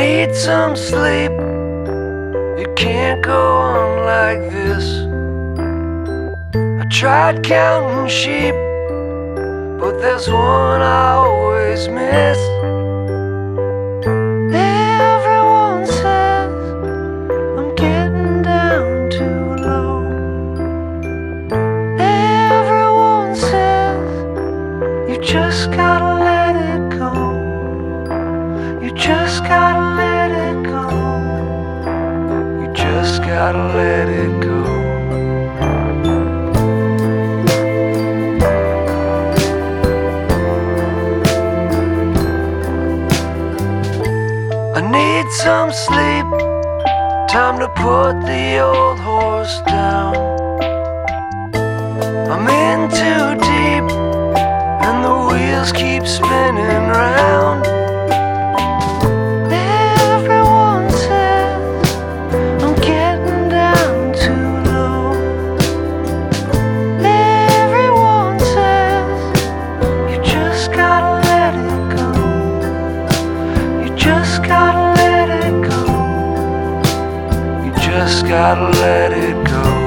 need some sleep. It can't go on like this. I tried counting sheep, but there's one I always miss. Everyone says I'm getting down too low. Everyone says you just gotta let it go. You just gotta let it go. You just gotta let it go. I need some sleep, time to put the old horse down. I'm in too deep, and the wheels keep spinning round. Everyone says I'm getting down too low. Everyone says you just gotta let it go. You just gotta let it go. You just gotta let it go.